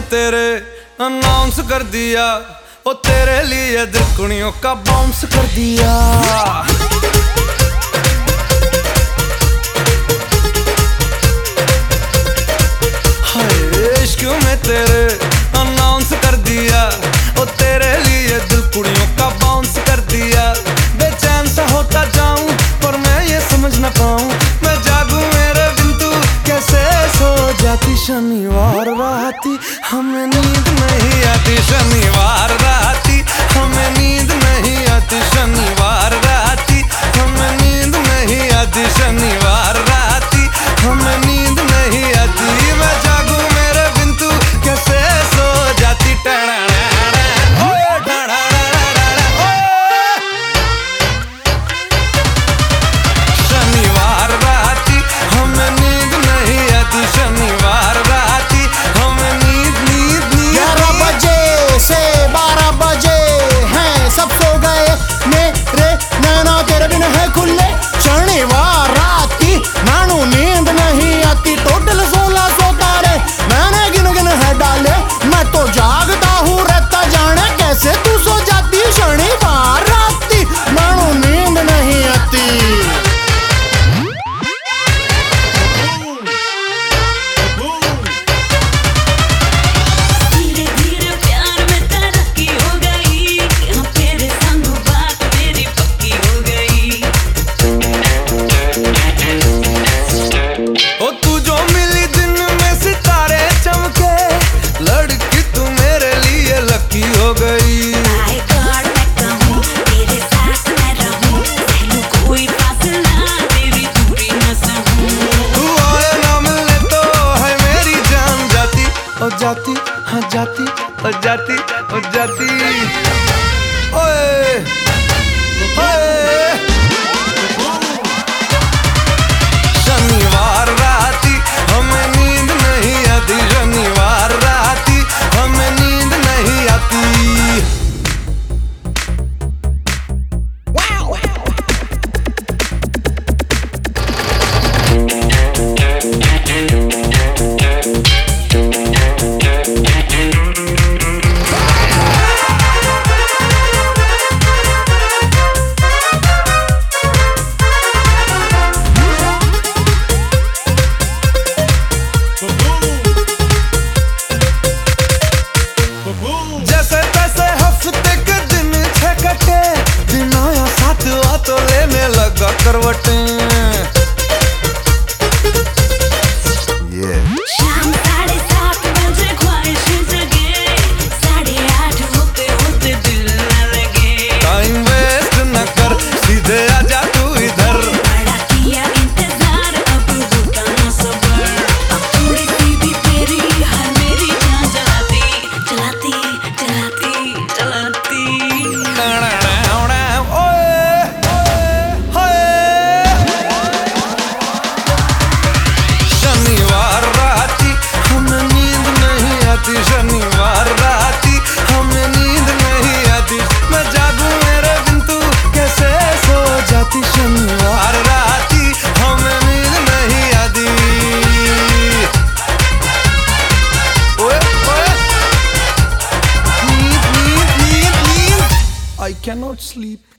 तेरे अनाउंस कर दिया, ओ तेरे लिए दिलकुनियों का बाउंस कर दिया। हाय इश्क में तेरे अनाउंस कर दिया, ओ तेरे लिए दिलकुनियों का बाउंस कर दिया। बेचैन सा होता जाऊं पर मैं ये समझ ना पाऊं, मैं जागूं मेरे बिन तू कैसे सो जाती। शनिवार राती हमें नींद नहीं आती, शनिवार राती हमें नींद नहीं आती, शनिवार राती हमें नींद नहीं आती, शनिवार राती हमें नींद नहीं आती। मैं जागूं मेरे बिन तू कैसे सो जाती। शनिवार राती हमें नींद नहीं आती, शनिवार राती हमें नींद 11 बजे से 12 बजे हैं सब सो गए, मेरे नैना तेरे बिन है खुले। शनिवार राती मानू नींद नहीं आती, टोटल 1600 तारे मैंने गिन गिन है डाले। मैं तो जागता हूँ रहता जाने कैसे तू सो जाती। शनिवार राती मानू नींद नहीं आती। हो गई तेरे साथ मैं रहूं, पहलू कोई फासला तेरी दूरी न सहूं। तू आए ना मिलने तो है मेरी जान जाती, ओ जाती हाँ जाती, ओ जाती ओ जाती। ओए ओए शनिवार राती हमें नींद नहीं आती, शनिवार राती हमें नींद नहीं आती। जैसे तैसे हफ्ते के दिन छह कटे, दिन आया साथ आ तो लेने लगा करवटें। शाम 7:30 बजे ख्वाहिश जगे, 8:30 होते होते दिल न लगे। टाइम वेस्ट न कर सीधे आजा तू इधर, बड़ा किया इंतजार अब होता न सबर। अब थोड़ी सी भी तेरी हर मेरी जान जलाती जलाती जलाती जलाती। शनिवार राती हमें नींद नहीं आती, शनिवार राती हमें नींद नहीं आती। मैं जागूं मेरे बिन तू कैसे सो जाती, शनिवार राती हमें नींद नहीं आती। ओए ओए नींद नींद नींद नींद, I cannot sleep.